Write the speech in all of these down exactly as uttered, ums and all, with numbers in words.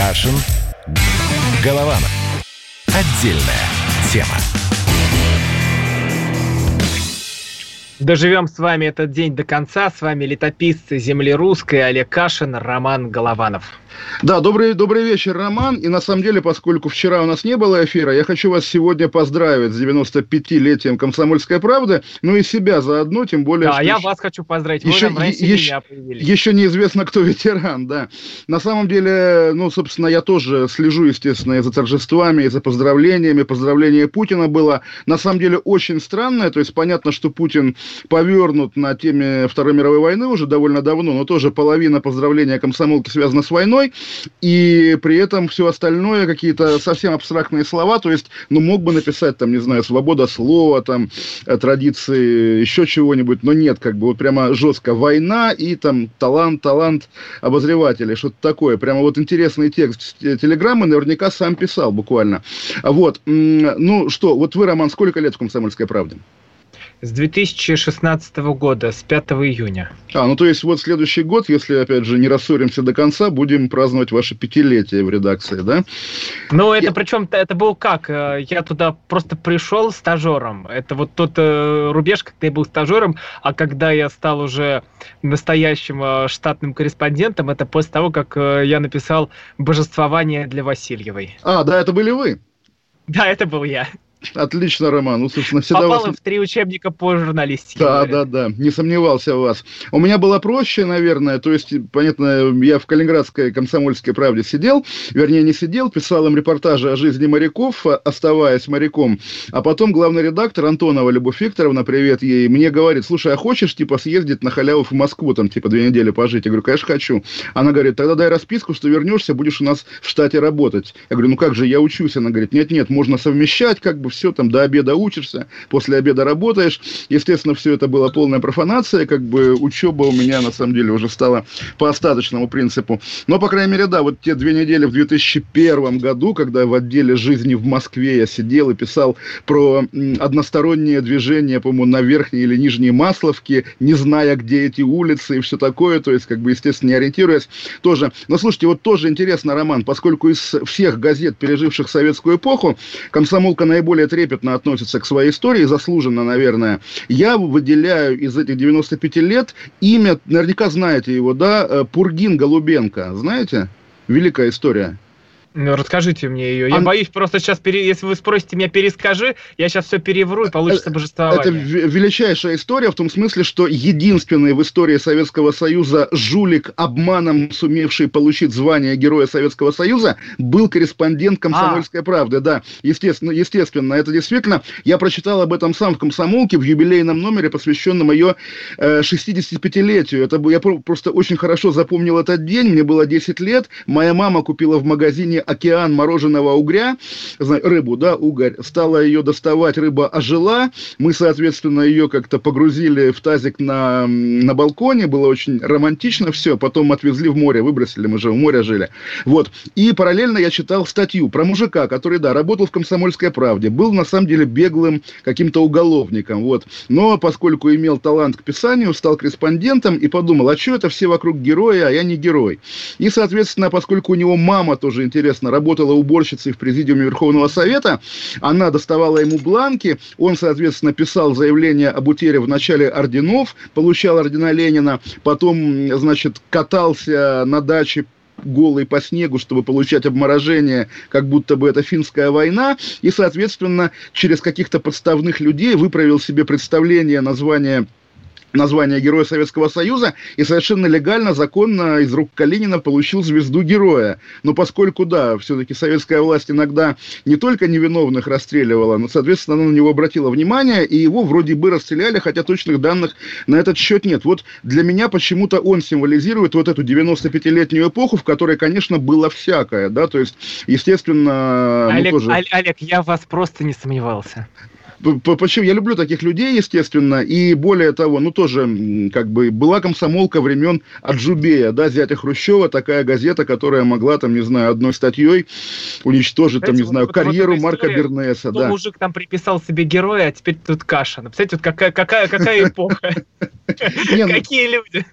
Кашин, Голованов. Отдельная тема. Доживем с вами этот день до конца. С вами летописцы земли русской Олег Кашин, Роман Голованов. Да, добрый, добрый вечер, Роман. И на самом деле, поскольку вчера у нас не было эфира, я хочу вас сегодня поздравить с девяносто пятилетием «Комсомольской правды», ну и себя заодно, тем более... Да, что я еще, вас хочу поздравить. Вы еще, там раньше еще, меня появились. Еще неизвестно, кто ветеран, да. На самом деле, ну, собственно, я тоже слежу, естественно, и за торжествами, и за поздравлениями. Поздравление Путина было, на самом деле, очень странное. То есть, понятно, что Путин повернут на теме Второй мировой войны уже довольно давно, но тоже половина поздравления комсомолки связана с войной. И при этом все остальное, какие-то совсем абстрактные слова, то есть, ну, мог бы написать, там, не знаю, свобода слова, там, традиции, еще чего-нибудь, но нет, как бы, вот прямо жестко война и там талант, талант обозревателей, что-то такое. Прямо вот интересный текст телеграммы наверняка сам писал буквально. Вот, ну, что, вот вы, Роман, сколько лет в «Комсомольской правде»? С две тысячи шестнадцатого года, с пятого июня. А, ну то есть вот следующий год, если, опять же, не рассоримся до конца, будем праздновать ваше пятилетие в редакции, да? Ну, это Я... причем, это был как? Я туда просто пришел стажером. Это вот тот э, рубеж, когда я был стажером, а когда я стал уже настоящим э, штатным корреспондентом, это после того, как э, я написал «Божествование для Васильевой». А, да, это были вы? Да, это был я. Отлично, Роман. Ну, собственно, всегда попал вас... в три учебника по журналистике. Да, говорят. да, да. Не сомневался в вас. У меня было проще, наверное. То есть, понятно, я в Калининградской «Комсомольской правде» сидел. Вернее, не сидел. Писал им репортажи о жизни моряков, оставаясь моряком. А потом главный редактор Антонова Любовь Викторовна, привет ей, мне говорит: слушай, а хочешь, типа, съездить на халяву в Москву, там, типа, две недели пожить? Я говорю, конечно, хочу. Она говорит, тогда дай расписку, что вернешься, будешь у нас в штате работать. Я говорю, ну как же, я учусь. Она говорит, нет-нет, можно совмещать, как бы, все, там, до обеда учишься, после обеда работаешь. Естественно, все это была полная профанация, как бы учеба у меня, на самом деле, уже стала по остаточному принципу. Но, по крайней мере, да, вот те две недели в две тысячи первом году, когда в отделе жизни в Москве я сидел и писал про одностороннее движение, по-моему, на Верхней или Нижней Масловке, не зная, где эти улицы и все такое, то есть, как бы, естественно, не ориентируясь, тоже. Но, слушайте, вот тоже интересно, Роман, поскольку из всех газет, переживших советскую эпоху, «Комсомолка» наиболее трепетно относится к своей истории, заслуженно, наверное, я выделяю из этих девяноста пяти лет имя, наверняка знаете его, да, Пургин Голубенко, знаете? Великая история. Ну, расскажите мне ее. Я Ан... боюсь, просто сейчас, пере... если вы спросите меня, перескажи, я сейчас все перевру, и получится божествование. Это величайшая история в том смысле, что единственный в истории Советского Союза жулик, обманом сумевший получить звание Героя Советского Союза, был корреспондент «Комсомольской а. правды». Да, естественно, естественно, это действительно... Я прочитал об этом сам в «Комсомолке» в юбилейном номере, посвященном ее э, шестидесятипятилетию. Это, я просто очень хорошо запомнил этот день. Мне было десять лет. Моя мама купила в магазине «Океан» мороженого угря, рыбу, да, угорь, стала ее доставать, рыба ожила, мы, соответственно, ее как-то погрузили в тазик на, на балконе, было очень романтично все, потом отвезли в море, выбросили, мы же в море жили, вот, и параллельно я читал статью про мужика, который, да, работал в «Комсомольской правде», был, на самом деле, беглым каким-то уголовником, вот, но поскольку имел талант к писанию, стал корреспондентом и подумал, а что это все вокруг героя, а я не герой, и, соответственно, поскольку у него мама тоже интересная, работала уборщицей в президиуме Верховного Совета, она доставала ему бланки, он, соответственно, писал заявление об утере в начале орденов, получал ордена Ленина, потом, значит, катался на даче голый по снегу, чтобы получать обморожение, как будто бы это финская война, и, соответственно, через каких-то подставных людей выправил себе представление, название название Героя Советского Союза и совершенно легально, законно из рук Калинина получил звезду Героя. Но поскольку, да, все-таки советская власть иногда не только невиновных расстреливала, но, соответственно, она на него обратила внимание, и его вроде бы расстреляли, хотя точных данных на этот счет нет. Вот для меня почему-то он символизирует вот эту девяностопятилетнюю эпоху, в которой, конечно, было всякое, да, то есть, естественно... Олег, ну, тоже... Олег, я в вас просто не сомневался. Почему? Я люблю таких людей, естественно, и более того, ну, тоже, как бы, была комсомолка времен Аджубея, да, зятя Хрущева, такая газета, которая могла, там, не знаю, одной статьей уничтожить, там, не знаю, вот, карьеру вот Марка история, Бернеса, да. Мужик там приписал себе героя, а теперь тут Кашин. Представляете, вот какая, какая, какая эпоха, какие люди.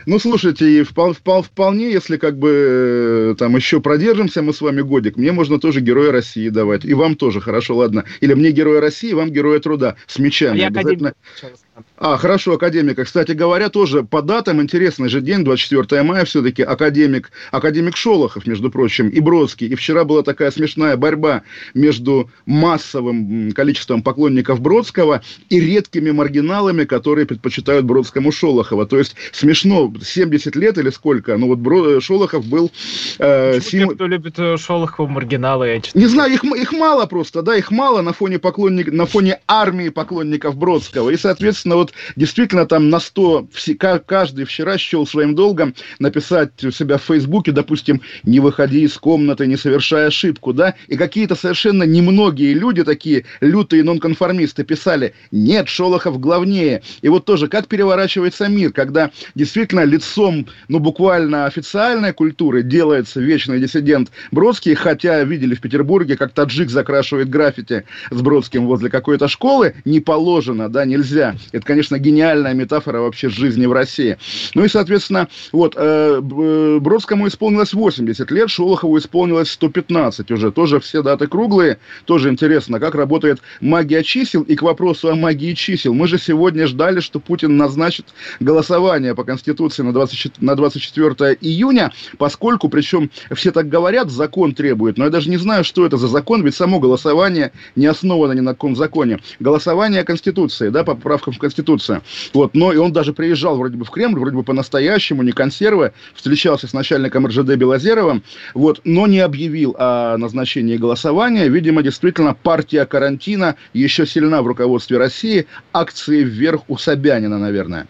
Ну, слушайте, впол, впол, вполне, если как бы там еще продержимся мы с вами годик, мне можно тоже Героя России давать. И вам тоже, хорошо, ладно. Или мне Героя России, вам Героя Труда. С мечами. А обязательно. А, хорошо, академика. Кстати говоря, тоже по датам интересный же день, двадцать четвёртого мая, все-таки академик, академик Шолохов, между прочим, и Бродский. И вчера была такая смешная борьба между массовым количеством поклонников Бродского и редкими маргиналами, которые предпочитают Бродскому Шолохова. То есть смешно, семьдесят лет или сколько, ну вот Бро... Шолохов был... Э, сим... Те, кто любит Шолохова, маргиналы, я Не знаю, их, их мало просто, да, их мало на фоне, поклонник... на фоне армии поклонников Бродского. И, соответственно, вот действительно там на сто, каждый вчера счел своим долгом написать у себя в Фейсбуке, допустим, не выходи из комнаты, не совершай ошибку, да, и какие-то совершенно немногие люди, такие лютые нонконформисты, писали, нет, Шолохов главнее. И вот тоже, как переворачивается мир, когда действительно лицом, ну, буквально официальной культуры делается вечный диссидент Бродский, хотя видели в Петербурге, как таджик закрашивает граффити с Бродским возле какой-то школы, не положено, да, нельзя. Это, конечно, гениальная метафора вообще жизни в России. Ну и, соответственно, вот, э, Бродскому исполнилось восемьдесят лет, Шолохову исполнилось сто пятнадцать уже. Тоже все даты круглые. Тоже интересно, как работает магия чисел. И к вопросу о магии чисел. Мы же сегодня ждали, что Путин назначит голосование по Конституции на двадцать четвёртого июня, поскольку, причем все так говорят, закон требует, но я даже не знаю, что это за закон, ведь само голосование не основано ни на каком законе. Голосование о Конституции, да, по поправкам в Конституцию. Вот, но и он даже приезжал вроде бы в Кремль, вроде бы по-настоящему, не консервы, встречался с начальником эр жэ дэ Белозеровым, вот, но не объявил о назначении голосования. Видимо, действительно, партия карантина еще сильна в руководстве России. Акции вверх у Собянина, наверное.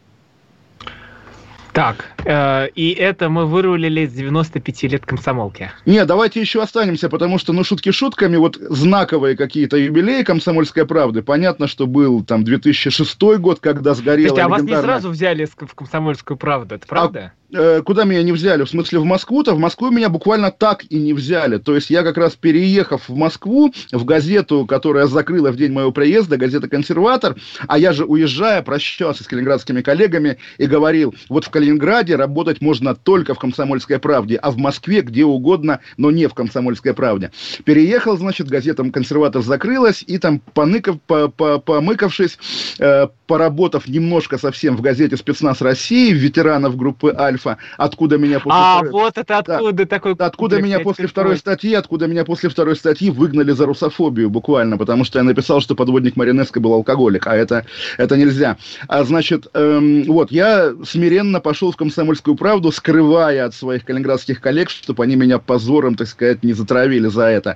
Так, э, и это мы вырулили с девяноста пяти лет комсомолки. Не, давайте еще останемся, потому что, ну, шутки шутками, вот знаковые какие-то юбилеи «Комсомольской правды». Понятно, что был там две тысячи шестой год, когда сгорела легендарная... А вас легендарная... не сразу взяли в «Комсомольскую правду», это правда? А... Куда меня не взяли? В смысле, в Москву-то? В Москву меня буквально так и не взяли. То есть я как раз, переехав в Москву, в газету, которая закрыла в день моего приезда, газета «Консерватор», а я же, уезжая, прощался с калининградскими коллегами и говорил, вот в Калининграде работать можно только в «Комсомольской правде», а в Москве где угодно, но не в «Комсомольской правде». Переехал, значит, газета «Консерватор» закрылась, и там, поныкав, по, по, помыкавшись, э, поработав немножко совсем в газете «Спецназ России», ветеранов группы «Альфа», откуда меня после а, второй... вот это откуда да, такой... Откуда меня после второй статьи, откуда меня после второй статьи выгнали за русофобию буквально, потому что я написал, что подводник Маринеско был алкоголик, а это, это нельзя. А значит, эм, вот, я смиренно пошел в «Комсомольскую правду», скрывая от своих калининградских коллег, чтобы они меня позором, так сказать, не затравили за это.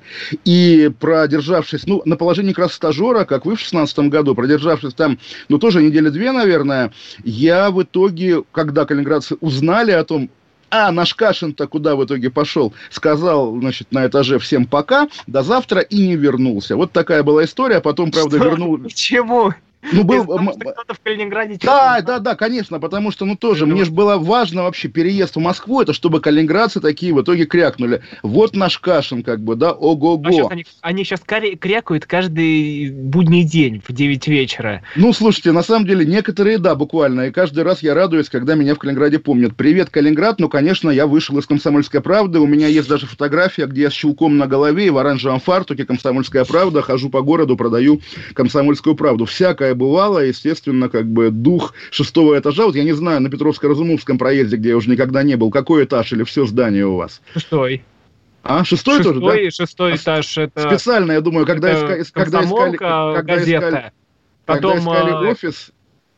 И продержавшись, ну, на положении как раз стажера, как вы в шестнадцатом году, продержавшись там, ну, тоже недели две, наверное, я в итоге, когда калининградцы узнали о том, а, наш Кашин-то куда в итоге пошел, сказал, значит, на этаже всем пока, до завтра, и не вернулся. Вот такая была история, потом, правда, Что? вернул... Почему? Ну, был... Потому что кто-то в Калининграде... Да, да, да, конечно, потому что, ну, тоже, мне же было важно вообще переезд в Москву, это чтобы калининградцы такие в итоге крякнули. Вот наш Кашин, как бы, да, ого-го. А сейчас они, они сейчас крякают каждый будний день в девять вечера. Ну, слушайте, на самом деле, некоторые, да, буквально, и каждый раз я радуюсь, когда меня в Калининграде помнят. Привет, Калининград, ну, конечно, я вышел из «Комсомольской правды», у меня есть даже фотография, где я с чулком на голове и в оранжевом фартуке «Комсомольская правда», хожу по городу, продаю «Комсомольскую правду». Всякое бывало, естественно. Естественно, как бы дух шестого этажа. Вот я не знаю, на Петровско-Разумовском проезде, где я уже никогда не был, какой этаж или все здание у вас? Шестой. А, шестой, шестой тоже, да? Шестой этаж. Это... Специально, я думаю, когда, иска... когда искали... Когда газета. искали, Потом, когда искали офис...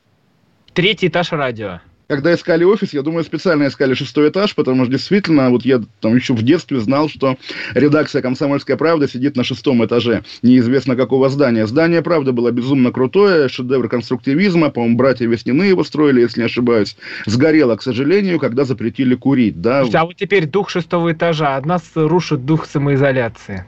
Третий этаж радио. Когда искали офис, я думаю, специально искали шестой этаж, потому что действительно, вот я там еще в детстве знал, что редакция «Комсомольская правда» сидит на шестом этаже, неизвестно какого здания. Здание, правда, было безумно крутое, шедевр конструктивизма, по-моему, братья Веснины его строили, если не ошибаюсь. Сгорело, к сожалению, когда запретили курить, да. А вот теперь дух шестого этажа, от нас рушит дух самоизоляции.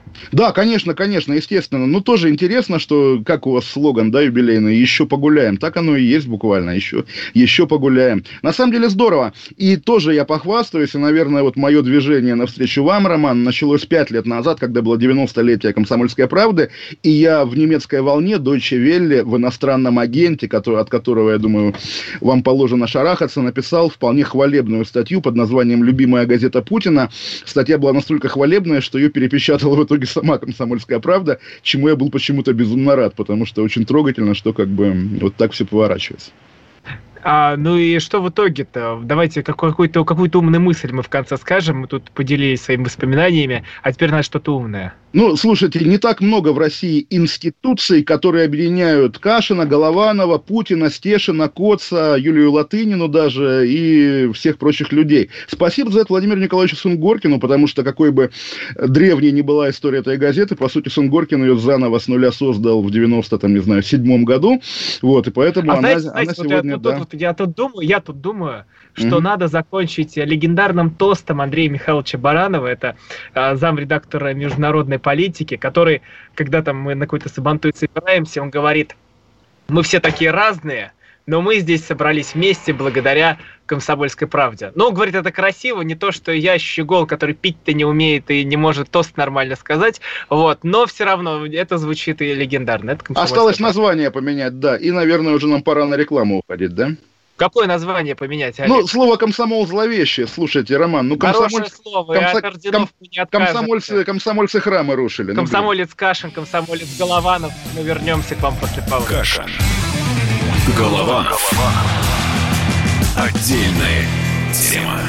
Да, конечно, конечно, естественно. Но тоже интересно, что, как у вас слоган, да, юбилейный, «Еще погуляем». Так оно и есть буквально, еще, еще погуляем. На самом деле здорово. И тоже я похвастаюсь, и, наверное, вот мое движение навстречу вам, Роман, началось пять лет назад, когда было девяностолетие «Комсомольской правды», и я в немецкой волне Deutsche Welle, в иностранном агенте, который, от которого, я думаю, вам положено шарахаться, написал вполне хвалебную статью под названием «Любимая газета Путина». Статья была настолько хвалебная, что ее перепечатала в итоге сама «Комсомольская правда», чему я был почему-то безумно рад, потому что очень трогательно, что как бы вот так все поворачивается. А, ну и что в итоге-то? Давайте какую-то, какую-то умную мысль мы в конце скажем. Мы тут поделились своими воспоминаниями, а теперь надо что-то умное. Ну, слушайте, не так много в России институций, которые объединяют Кашина, Голованова, Путина, Стешина, Коца, Юлию Латынину даже и всех прочих людей. Спасибо за это Владимиру Николаевичу Сунгоркину, потому что какой бы древней ни была история этой газеты, по сути, Сунгоркин ее заново с нуля создал в девяносто, там, не знаю, седьмом году. Вот, и поэтому а она, знаете, она знаете, сегодня, вот я, да. тут, вот я тут думаю, я тут думаю, что Mm-hmm. надо закончить легендарным тостом Андрея Михайловича Баранова, это э, замредактора международной политики, который, когда там мы на какой-то сабантуй собираемся, он говорит: мы все такие разные, но мы здесь собрались вместе благодаря «Комсомольской правде». Ну, говорит, это красиво, не то, что я щегол, который пить-то не умеет и не может тост нормально сказать, вот, но все равно это звучит и легендарно. Это Осталось правда. Название поменять, да, и, наверное, уже нам пора на рекламу уходить, да? Какое название поменять, Олег? Ну, слово «комсомол» зловещее. Слушайте, Роман, ну комсомоль... Хорошее слово, комсо... и от орденов ком... не откажется. комсомольцы, комсомольцы храмы рушили. Комсомолец Кашин, комсомолец Голованов. Мы вернемся к вам после паузы. Кашин. Голованов. Отдельная тема.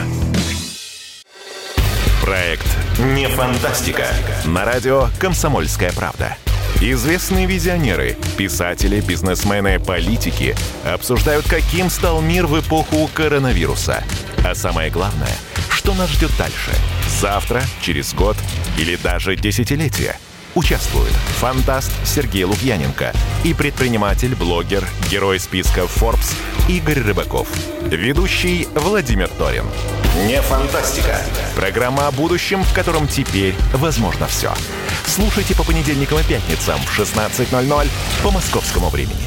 Проект «Не фантастика». На радио «Комсомольская правда». Известные визионеры, писатели, бизнесмены, политики обсуждают, каким стал мир в эпоху коронавируса. А самое главное, что нас ждет дальше? Завтра, через год или даже десятилетие? Участвуют фантаст Сергей Лукьяненко и предприниматель, блогер, герой списка Forbes Игорь Рыбаков. Ведущий Владимир Торин. Не фантастика. Программа о будущем, в котором теперь возможно все. Слушайте по понедельникам и пятницам в шестнадцать ноль ноль по московскому времени.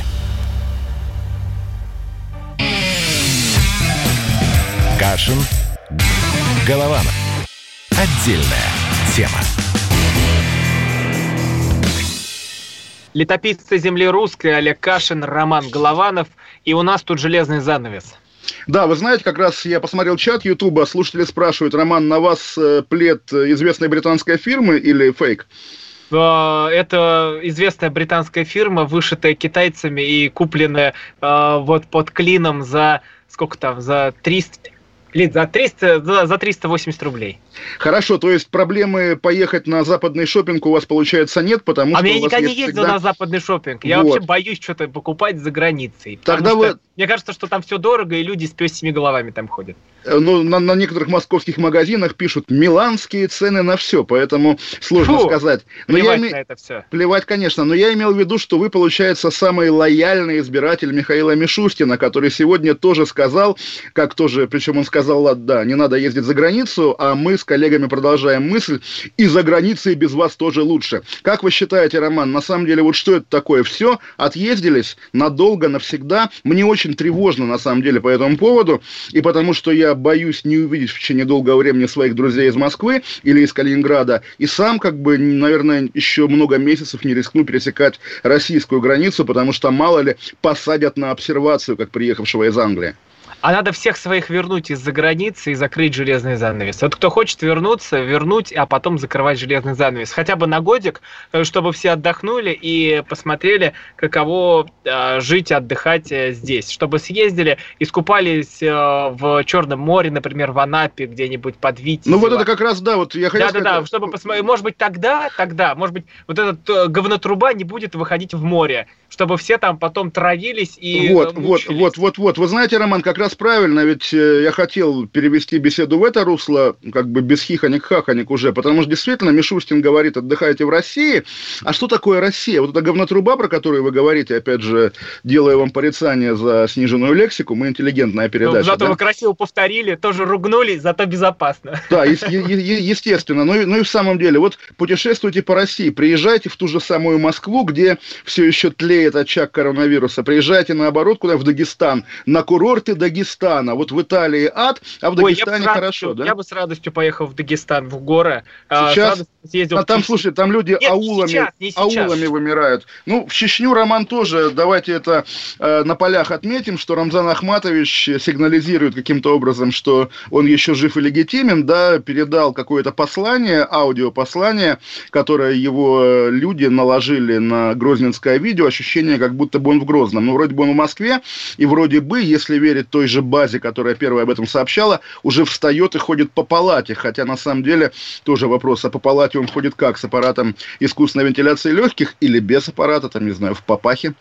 Кашин. Голованов. Отдельная тема. Летописцы земли русской Олег Кашин, Роман Голованов. И у нас тут железный занавес. Да, вы знаете, как раз я посмотрел чат Ютуба, слушатели спрашивают: Роман, на вас плед известной британской фирмы или фейк? Это известная британская фирма, вышитая китайцами и купленная вот под клином за сколько там, за триста... За триста, за, за триста восемьдесят рублей. Хорошо, то есть проблемы поехать на западный шопинг у вас, получается, нет, потому а что... А я у вас никогда есть не ездил всегда... на западный шопинг. Я вот. вообще боюсь что-то покупать за границей. Тогда вы... Мне кажется, что там все дорого, и люди с пёсьими головами там ходят. Ну, на, на некоторых московских магазинах пишут миланские цены на все, поэтому сложно Фу, сказать. Но плевать я име... на это все. Плевать, конечно, но я имел в виду, что вы, получается, самый лояльный избиратель Михаила Мишустина, который сегодня тоже сказал, как тоже, причем он сказал, да, не надо ездить за границу, а мы с коллегами продолжаем мысль, и за границей без вас тоже лучше. Как вы считаете, Роман, на самом деле, вот что это такое? Все, отъездились надолго, навсегда. Мне очень тревожно, на самом деле, по этому поводу, и потому что я боюсь не увидеть в течение долгого времени своих друзей из Москвы или из Калининграда, и сам, как бы, наверное, еще много месяцев не рискну пересекать российскую границу, потому что, мало ли, посадят на обсервацию, как приехавшего из Англии. А надо всех своих вернуть из-за границы и закрыть железный занавес. Вот кто хочет вернуться, вернуть, а потом закрывать железный занавес. Хотя бы на годик, чтобы все отдохнули и посмотрели, каково э, жить, отдыхать э, здесь. Чтобы съездили, искупались э, в Черном море, например, в Анапе, где-нибудь под Витязево. Ну вот это как раз, да, вот я хотел сказать... Да-да-да, чтобы посмотреть, может быть, тогда, тогда, может быть, вот эта говнотруба не будет выходить в море, чтобы все там потом травились и Вот, мучились. вот, вот, вот, вот. Вы знаете, Роман, как раз вас правильно, ведь я хотел перевести беседу в это русло, как бы без хихоник-хахоник уже, потому что действительно Мишустин говорит, отдыхаете в России. А что такое Россия? Вот эта говнотруба, про которую вы говорите, опять же, делая вам порицание за сниженную лексику, мы интеллигентная передача. Ну, зато да? Вы красиво повторили, тоже ругнули, зато безопасно. Да, е- е- естественно. Ну и, ну и в самом деле, вот путешествуйте по России, приезжайте в ту же самую Москву, где все еще тлеет очаг коронавируса, приезжайте наоборот, куда в Дагестан, на курорты Дагестана. Вот в Италии ад, а в Ой, Дагестане хорошо, радостью, да? Я бы с радостью поехал в Дагестан, в горы. Сейчас, а там, слушай, там люди Нет, аулами, сейчас, аулами вымирают. Ну, в Чечню, Роман, тоже, давайте это э, на полях отметим, что Рамзан Ахматович сигнализирует каким-то образом, что он еще жив и легитимен, да, передал какое-то послание, аудиопослание, которое его люди наложили на грозненское видео, ощущение, как будто бы он в Грозном. Ну, вроде бы он в Москве, и вроде бы, если верить той же базе, которая первая об этом сообщала, уже встает и ходит по палате, хотя на самом деле тоже вопрос, а по палате он ходит как, с аппаратом искусственной вентиляции легких или без аппарата, там, не знаю, в папахе?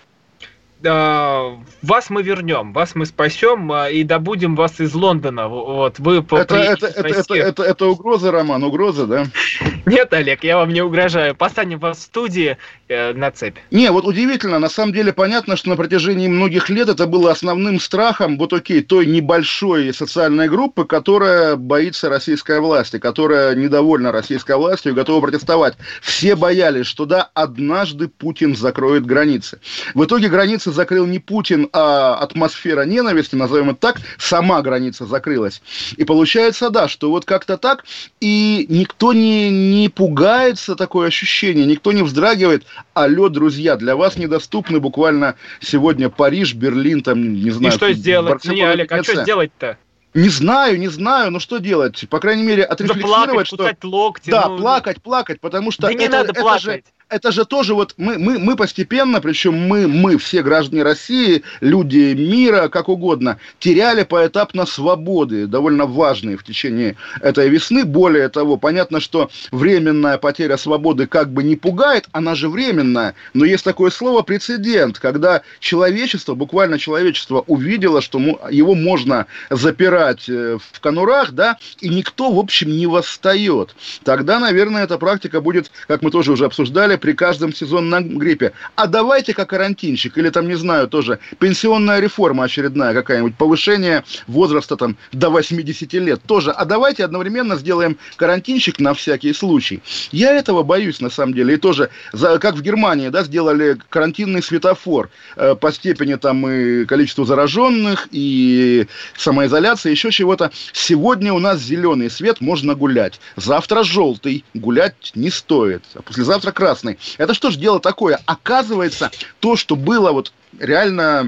Вас мы вернем, вас мы спасем и добудем вас из Лондона. Вот, вы по это, это, это, это, это, это угроза, Роман, угроза, да? Нет, Олег, я вам не угрожаю. Посадим вас в студии э, на цепь. Не, вот удивительно, на самом деле понятно, что на протяжении многих лет это было основным страхом, вот окей, той небольшой социальной группы, которая боится российской власти, которая недовольна российской властью и готова протестовать. Все боялись, что да, однажды Путин закроет границы. В итоге границы закрыл не Путин, а атмосфера ненависти, назовем это так, сама граница закрылась. И получается, да, что вот как-то так, и никто не, не пугается, такое ощущение, никто не вздрагивает. Алло, друзья, для вас недоступны буквально сегодня Париж, Берлин, там, не знаю. И что сделать? Не, Олег, а что сделать-то? Не знаю, не знаю, но что делать? По крайней мере, отрефлексировать, плакать, что... кусать локти. Да, ну... плакать, плакать, потому что... Да это, не надо это плакать. Же... Это же тоже вот мы, мы, мы постепенно, причем мы, мы, все граждане России, люди мира, как угодно, теряли поэтапно свободы, довольно важные в течение этой весны. Более того, понятно, что временная потеря свободы как бы не пугает, она же временная, но есть такое слово прецедент, когда человечество, буквально человечество увидело, что его можно запирать в конурах, да, и никто, в общем, не восстает. Тогда, наверное, эта практика будет, как мы тоже уже обсуждали, при каждом сезонном гриппе. А давайте-ка карантинчик, или там, не знаю, тоже пенсионная реформа очередная какая-нибудь, повышение возраста там до восьмидесяти лет тоже. А давайте одновременно сделаем карантинчик на всякий случай. Я этого боюсь, на самом деле. И тоже, за, как в Германии, да, сделали карантинный светофор э, по степени там и количеству зараженных, и самоизоляции, еще чего-то. Сегодня у нас зеленый свет, можно гулять. Завтра желтый, гулять не стоит. А послезавтра красный. Это что ж дело такое? Оказывается, то, что было вот реально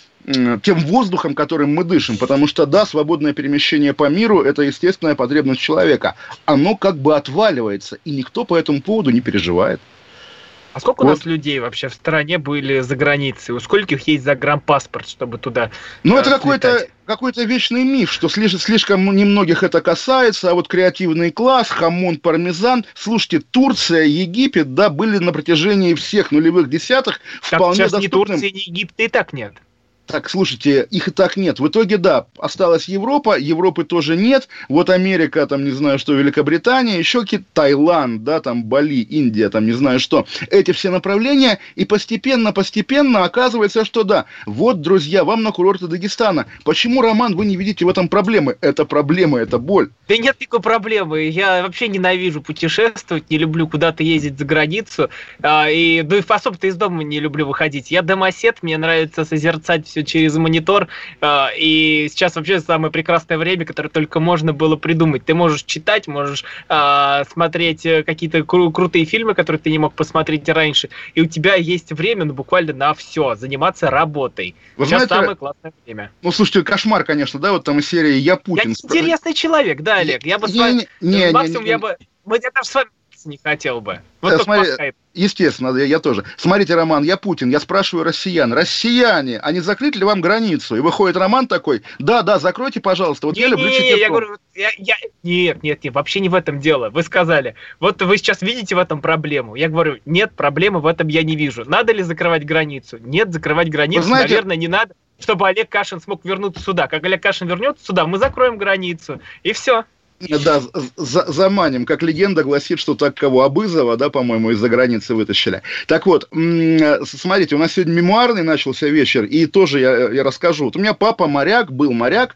тем воздухом, которым мы дышим, потому что, да, свободное перемещение по миру – это естественная потребность человека. Оно как бы отваливается, и никто по этому поводу не переживает. А сколько вот. У нас людей вообще в стране были за границей? У скольких есть загранпаспорт, чтобы туда Ну, э, это какой-то, какой-то вечный миф, что слишком, слишком немногих это касается, а вот креативный класс, хамон, пармезан. Слушайте, Турция, Египет, да, были на протяжении всех нулевых десятых так вполне сейчас доступным. Ни Турции, ни Египта и так нет. Так, слушайте, их и так нет. В итоге, да, осталась Европа, Европы тоже нет. Вот Америка, там, не знаю что, Великобритания, еще какие-то, Таиланд, да, там, Бали, Индия, там, не знаю что. Эти все направления, и постепенно-постепенно оказывается, что да. Вот, друзья, вам на курорты Дагестана. Почему, Роман, вы не видите в этом проблемы? Это проблема, это боль. Да нет никакой проблемы. Я вообще ненавижу путешествовать, не люблю куда-то ездить за границу. И, ну, и особо-то из дома не люблю выходить. Я домосед, мне нравится созерцать все через монитор, и сейчас вообще самое прекрасное время, которое только можно было придумать. Ты можешь читать, можешь а, смотреть какие-то кру- крутые фильмы, которые ты не мог посмотреть раньше, и у тебя есть время, ну, буквально на все, заниматься работой. Вы сейчас знаете, самое классное время. Ну, слушайте, кошмар, конечно, да, вот там из серии «Я Путин». Я интересный человек, да, Олег, я бы с вами... Не, не, максимум не, не, я бы... Мы где-то с вами границе не хотел бы. Вот да, смотри, естественно, я, я тоже. Смотрите, Роман, я Путин, я спрашиваю россиян. Россияне, а не закрыть ли вам границу? И выходит Роман такой, да, да, закройте, пожалуйста. Вот не, я люблю не, не, я говорю, я, я... Нет, нет, нет, вообще не в этом дело. Вы сказали, вот вы сейчас видите в этом проблему. Я говорю, нет, проблемы в этом я не вижу. Надо ли закрывать границу? Нет, закрывать границу, знаете... наверное, не надо, чтобы Олег Кашин смог вернуться сюда. Как Олег Кашин вернется сюда, мы закроем границу, и все. Да, за, заманим. Как легенда гласит, что так кого Абызова, да, по-моему, из-за границы вытащили. Так вот, смотрите, у нас сегодня мемуарный начался вечер, и тоже я, я расскажу. Вот у меня папа моряк, был моряк,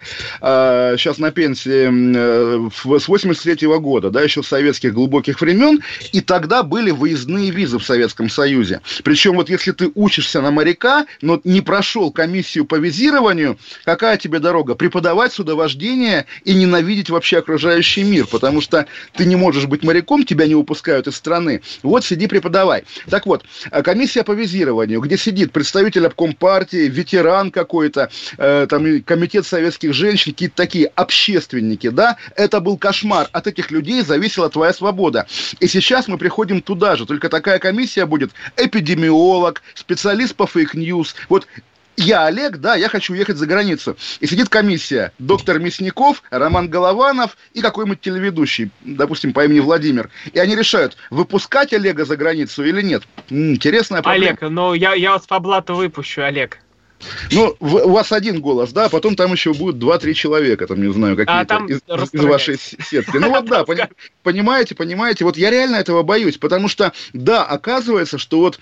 э, сейчас на пенсии э, с восемьдесят третьего года, да, еще с советских глубоких времен, и тогда были выездные визы в Советском Союзе. Причем вот если ты учишься на моряка, но не прошел комиссию по визированию, какая тебе дорога? Преподавать судовождение и ненавидеть вообще окружающий мир, потому что ты не можешь быть моряком, тебя не выпускают из страны. Вот сиди, преподавай. Так вот, комиссия по визированию, где сидит представитель обком партии, ветеран какой-то, э, там комитет советских женщин, какие-то такие общественники, да, это был кошмар. От этих людей зависела твоя свобода. И сейчас мы приходим туда же, только такая комиссия будет эпидемиолог, специалист по фейк-ньюс. Вот я, Олег, да, я хочу уехать за границу. И сидит комиссия. Доктор Мясников, Роман Голованов и какой-нибудь телеведущий, допустим, по имени Владимир. И они решают, выпускать Олега за границу или нет. М-м, интересная проблема. Олег, ну я, я вас по блату выпущу, Олег. Ну, в, у вас один голос, да, потом там еще будет два-три человека, там, не знаю, какие-то а, из, из вашей сетки. Ну вот да, пони, понимаете, понимаете, вот я реально этого боюсь, потому что, да, оказывается, что вот,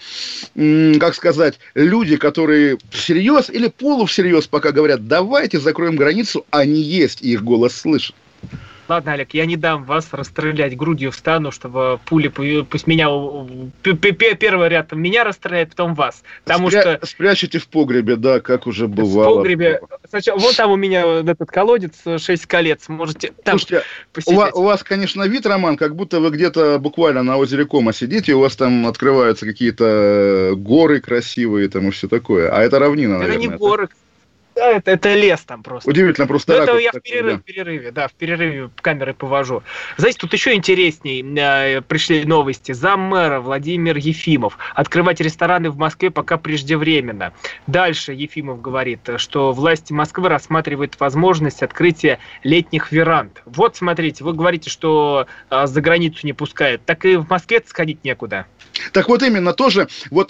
м, как сказать, люди, которые всерьез или полувсерьез пока говорят, давайте закроем границу, они есть, и их голос слышат. Ладно, Олег, я не дам вас расстрелять, грудью встану, чтобы пули, пусть меня, первый ряд меня расстреляет, потом вас. Потому Спря- что... Спрячете в погребе, да, как уже бывало. В погребе. Сначала, вон там у меня этот колодец, шесть колец, можете там Слушайте, у вас, у вас, конечно, вид, Роман, как будто вы где-то буквально на озере Кома сидите, у вас там открываются какие-то горы красивые там и все такое. А это равнина, наверное. Это не горы. Да, это, это лес там просто. Удивительно, просто. Но это я в перерыве, да. в перерыве, да, в перерыве камеры повожу. Знаете, тут еще интересней э, пришли новости. Заммэра Владимир Ефимов. Открывать рестораны в Москве пока преждевременно. Дальше Ефимов говорит, что власти Москвы рассматривают возможность открытия летних веранд. Вот, смотрите, вы говорите, что э, за границу не пускают. Так и в Москве сходить некуда. Так вот именно, тоже вот...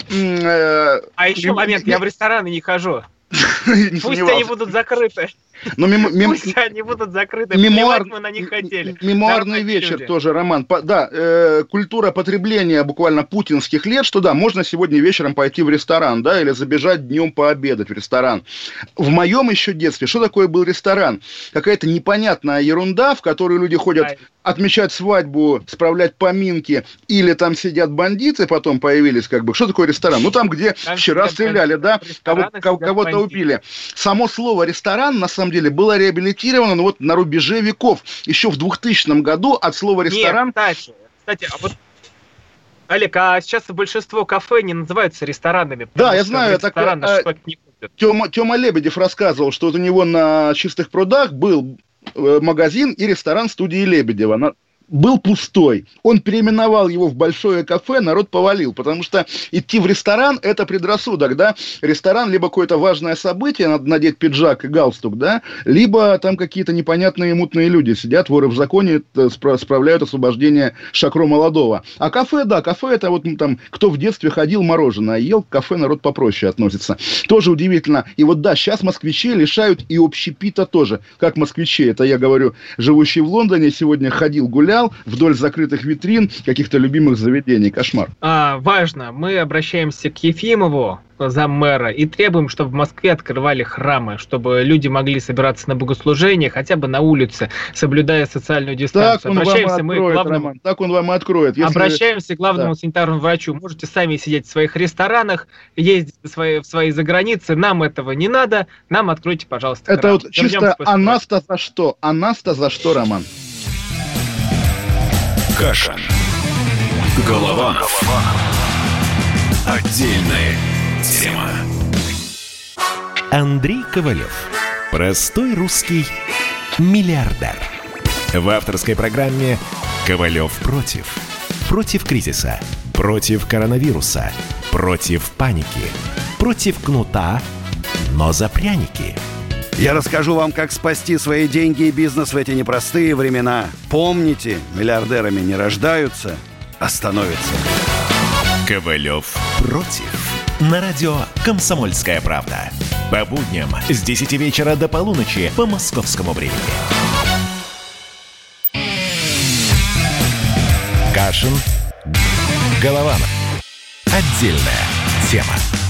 Э, а еще момент, я в рестораны не хожу. Пусть сомневался. Они будут закрыты. Но мем, мем, Пусть они будут закрыты. Мемуар, мы на них хотели. Мемуарный вечер люди. Тоже, Роман. По, да, э, культура потребления буквально путинских лет, что да, можно сегодня вечером пойти в ресторан, да, или забежать днем пообедать в ресторан. В моем еще детстве, что такое был ресторан? Какая-то непонятная ерунда, в которую люди ходят Ай. отмечать свадьбу, справлять поминки, или там сидят бандиты, потом появились, как бы. Что такое ресторан? Ну, там, где там вчера стреляли, да, кого, кого-то убили. Само слово ресторан, на самом деле, было реабилитировано ну, вот, на рубеже веков. Еще в двухтысячном году от слова ресторан... Нет, кстати, кстати, а вот, Олег, а сейчас большинство кафе не называются ресторанами. Да, я знаю. Так, а, Тёма, Тёма Лебедев рассказывал, что вот у него на Чистых прудах был магазин и ресторан студии Лебедева. На... был пустой. Он переименовал его в большое кафе, народ повалил, потому что идти в ресторан – это предрассудок, да? Ресторан либо какое-то важное событие, надо надеть пиджак и галстук, да? Либо там какие-то непонятные мутные люди сидят, воры в законе, справляют освобождение Шакро молодого. А кафе, да, кафе – это вот там, кто в детстве ходил, мороженое ел, к кафе народ попроще относится. Тоже удивительно. И вот да, сейчас москвичей лишают и общепита тоже. Как москвичей, это я говорю, живущий в Лондоне, сегодня ходил, гулял, вдоль закрытых витрин каких-то любимых заведений. Кошмар. А, важно. Мы обращаемся к Ефимову, заммэра, и требуем, чтобы в Москве открывали храмы, чтобы люди могли собираться на богослужение хотя бы на улице, соблюдая социальную дистанцию. Так он обращаемся вам откроет, мы к главному... Роман, так он вам и откроет. Если... Обращаемся к главному да. санитарному врачу. Можете сами сидеть в своих ресторанах, ездить в свои, в свои заграницы. Нам этого не надо. Нам откройте, пожалуйста, это храм. Вот чисто а нас-то за что? А нас-то за что, Роман? Кашин. Голованов. Отдельная тема. Андрей Ковалев. Простой русский миллиардер. В авторской программе «Ковалев против». против кризиса, против коронавируса, против паники, против кнута, но за пряники. Я расскажу вам, как спасти свои деньги и бизнес в эти непростые времена. Помните, миллиардерами не рождаются, а становятся. Ковалев против. На радио «Комсомольская правда». По будням с десяти вечера до полуночи по московскому времени. Кашин, Голованов. Отдельная тема.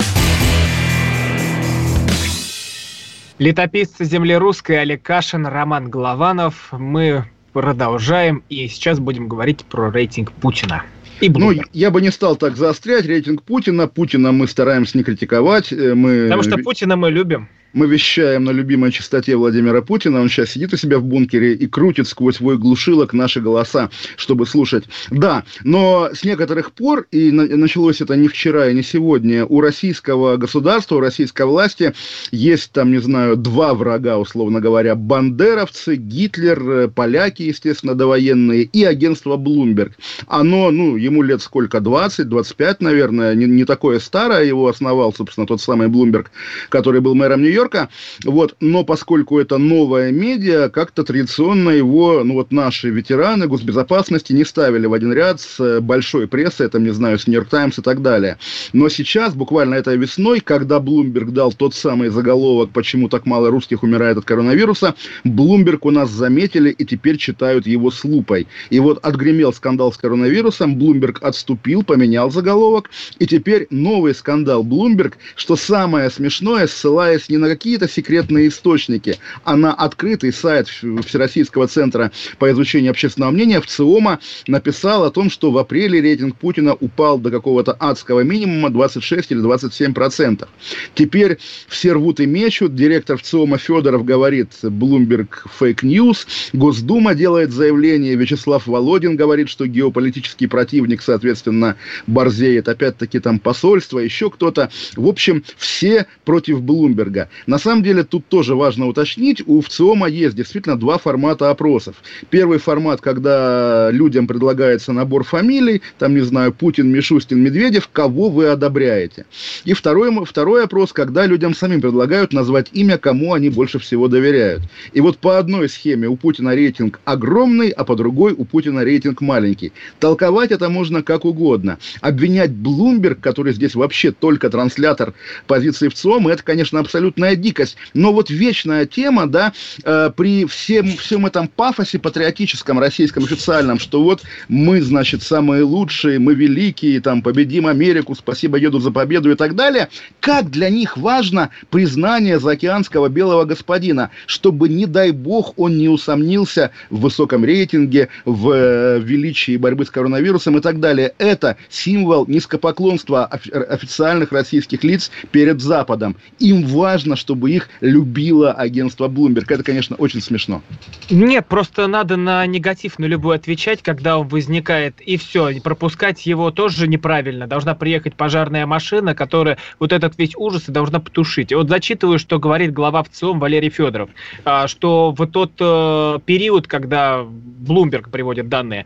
Летописцы земли русской Олег Кашин, Роман Голованов. Мы продолжаем, и сейчас будем говорить про рейтинг Путина. Ну, я бы не стал так заострять. Рейтинг Путина. Путина мы стараемся не критиковать. Мы... Потому что Путина мы любим. Мы вещаем на любимой частоте Владимира Путина. Он сейчас сидит у себя в бункере и крутит сквозь свой глушилок наши голоса, чтобы слушать. Да, но с некоторых пор, и началось это не вчера и не сегодня, у российского государства, у российской власти есть там, не знаю, два врага, условно говоря. Бандеровцы, Гитлер, поляки, естественно, довоенные, и агентство Bloomberg. Оно, ну, ему лет сколько, двадцать, двадцать пять, наверное, не, не такое старое. Его основал, собственно, тот самый Bloomberg, который был мэром Нью-Йорка. Вот, но поскольку это новая медиа, как-то традиционно его, ну вот наши ветераны госбезопасности не ставили в один ряд с большой прессой, там, не знаю, с Нью-Йорк Таймс и так далее. Но сейчас, буквально этой весной, когда Bloomberg дал тот самый заголовок, почему так мало русских умирает от коронавируса, Bloomberg у нас заметили и теперь читают его с лупой. И вот отгремел скандал с коронавирусом, Bloomberg отступил, поменял заголовок, и теперь новый скандал Bloomberg, что самое смешное, ссылаясь не на какие-то секретные источники, а на открытый сайт Всероссийского центра по изучению общественного мнения ВЦИОМа написал о том, что в апреле рейтинг Путина упал до какого-то адского минимума двадцать шесть или двадцать семь процентов. Теперь все рвут и мечут. Директор ВЦИОМа Федоров говорит: Bloomberg фейк ньюс. Госдума делает заявление. Вячеслав Володин говорит, что геополитический противник, соответственно, борзеет. Опять-таки там посольство, еще кто-то. В общем, все против Блумберга. На самом деле, тут тоже важно уточнить, у ВЦИОМа есть действительно два формата опросов. Первый формат, когда людям предлагается набор фамилий, там, не знаю, Путин, Мишустин, Медведев, кого вы одобряете. И второй, второй опрос, когда людям самим предлагают назвать имя, кому они больше всего доверяют. И вот по одной схеме у Путина рейтинг огромный, а по другой у Путина рейтинг маленький. Толковать это можно как угодно. Обвинять Bloomberg, который здесь вообще только транслятор позиции ВЦИОМа, это, конечно, абсолютная дикость. Но вот вечная тема, да, э, при всем, всем этом пафосе патриотическом, российском, официальном, что вот мы, значит, самые лучшие, мы великие, там, победим Америку, спасибо деду за победу и так далее. Как для них важно признание заокеанского белого господина, чтобы, не дай бог, он не усомнился в высоком рейтинге, в э, величии борьбы с коронавирусом и так далее. Это символ низкопоклонства офи- официальных российских лиц перед Западом. Им важно, чтобы их любило агентство Bloomberg. Это, конечно, очень смешно. Нет, просто надо на негатив на любой отвечать, когда он возникает, и все. Пропускать его тоже неправильно. Должна приехать пожарная машина, которая вот этот весь ужас и должна потушить. И вот зачитываю, что говорит глава ВЦИОМ Валерий Федоров, что в тот период, когда Bloomberg приводит данные,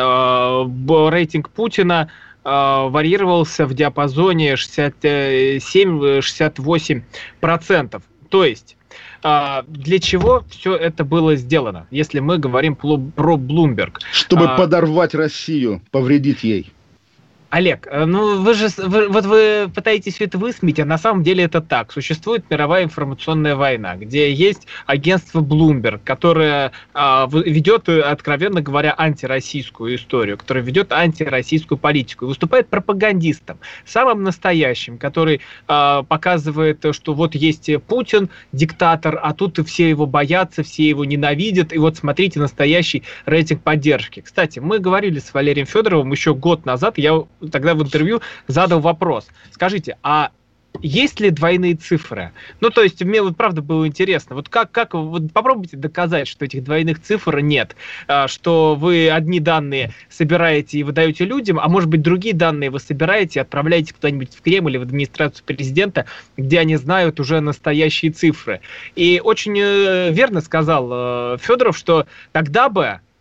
рейтинг Путина варьировался в диапазоне шестьдесят семь - шестьдесят восемь процентов. То есть, для чего все это было сделано, если мы говорим про Bloomberg? Чтобы а... подорвать Россию, повредить ей. Олег, ну вы же вы, вот вы пытаетесь это высмеять, а на самом деле это так. Существует мировая информационная война, где есть агентство Bloomberg, которое а, ведет, откровенно говоря, антироссийскую историю, которое ведет антироссийскую политику и выступает пропагандистом, самым настоящим, который а, показывает, что вот есть Путин, диктатор, а тут все его боятся, все его ненавидят, и вот смотрите, настоящий рейтинг поддержки. Кстати, мы говорили с Валерием Федоровым еще год назад, я тогда в интервью задал вопрос. Скажите, а есть ли двойные цифры? Ну, то есть, мне вот правда было интересно. Вот как, как вот попробуйте доказать, что этих двойных цифр нет, что вы одни данные собираете и выдаете людям, а может быть, другие данные вы собираете и отправляете куда-нибудь в Кремль или в администрацию президента, где они знают уже настоящие цифры. И очень верно сказал Федоров, что тогда бы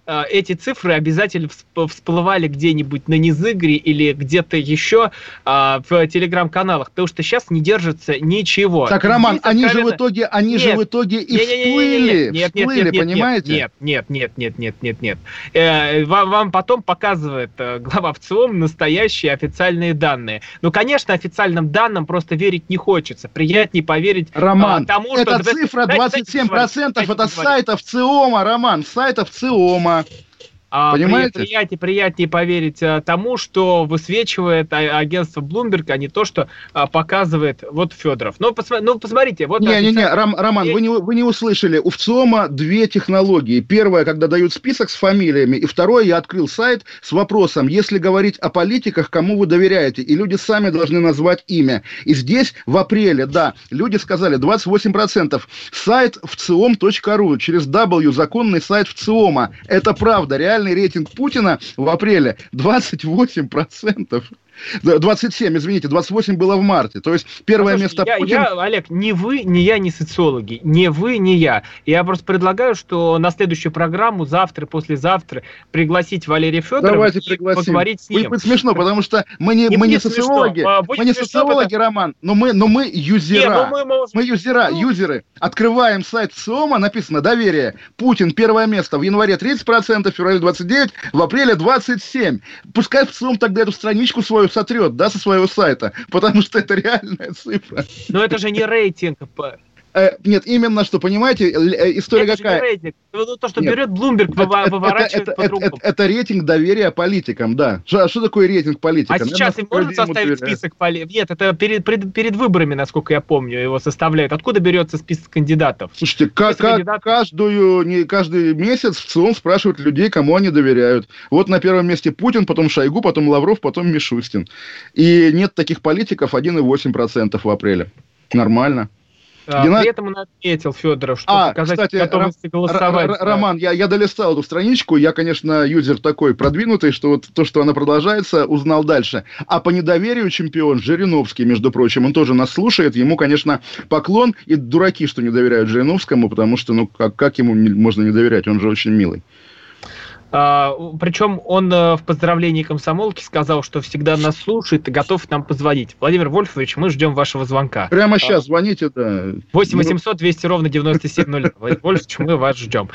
эти цифры обязательно всплывали где-нибудь на Низыгре или где-то еще а, в телеграм-каналах, потому что сейчас не держится ничего. Так, Роман, они откровенно... же в итоге, они нет, же в итоге и нет, всплыли, нет, всплыли, нет, нет, понимаете? Нет, нет, нет, нет, нет, нет, нет. Э, вам, вам потом показывает э, глава ВЦИОМ настоящие официальные данные. Ну, конечно, официальным данным просто верить не хочется. Приятнее поверить Роман, а, тому, эта что... цифра двадцать семь процентов, это с сайтов ВЦИОМа, Роман, с сайтов ВЦИОМа. А, Понимаете? Приятнее, приятнее поверить а, тому, что высвечивает а, агентство Bloomberg, а не то, что а, показывает вот Федоров. Ну, посма- ну посмотрите. Вот Не-не-не, не, Ром, Роман, вы не, вы не услышали. У ВЦИОМа две технологии. Первая, когда дают список с фамилиями, и второе, я открыл сайт с вопросом, если говорить о политиках, кому вы доверяете, и люди сами должны назвать имя. И здесь в апреле, да, люди сказали двадцать восемь процентов. Сайт вциом точка ру, через W, законный сайт ВЦИОМа. Это правда, реально. Рейтинг Путина в апреле двадцать восемь процентов. двадцать семь, извините, двадцать восемь было в марте. То есть первое Послушайте, место я, Путин... я, Олег, ни вы, ни я, не социологи. Не вы, не я. Я просто предлагаю, что на следующую программу завтра, послезавтра пригласить Валерия Федорова Давайте и пригласим. поговорить с ним. Будет, будет смешно, потому что мы не, не мы не социологи. А, мы не смешно, социологи, потому... Роман, но мы, но мы юзера. Не, мы, можем... мы юзера, ну... юзеры. Открываем сайт ВЦИОМа, написано «Доверие». Путин первое место в январе тридцать процентов, в феврале двадцать девять процентов, в апреле двадцать семь процентов. Пускай ВЦИОМ тогда эту страничку свою сотрет, да, со своего сайта, потому что это реальная цифра. Но это же не рейтинг. Нет, именно что, понимаете, история это какая? Же не рейтинг. То, что Нет. берет Bloomberg, это, выворачивает это, по-другому. Это, это, это рейтинг доверия политикам, да. Что, что такое рейтинг политикам? А сейчас им можно составить доверяю. список политиков? Нет, это перед, перед, перед выборами, насколько я помню, его составляют. Откуда берется список кандидатов? Слушайте, как, как каждую, не, каждый месяц ВЦИОМ спрашивает людей, кому они доверяют. Вот на первом месте Путин, потом Шойгу, потом Лавров, потом Мишустин. И нет таких политиков один и восемь десятых процента в апреле. Нормально. А, Геннад... При этом он отметил, Федоров, что а, показать кстати, готовности голосовать. Р- Р- Роман, я, я долистал эту страничку, я, конечно, юзер такой продвинутый, что вот то, что она продолжается, узнал дальше. А по недоверию чемпион Жириновский, между прочим, он тоже нас слушает, ему, конечно, поклон, и дураки, что не доверяют Жириновскому, потому что, ну, как, как ему можно не доверять, он же очень милый. А, причем он в поздравлении комсомолки сказал, что всегда нас слушает и готов нам позвонить. Владимир Вольфович, мы ждем вашего звонка. Прямо сейчас а, звоните, да. восемь восемьсот двести ровно девяносто семь ноль. Владимир Вольфович, мы вас ждем.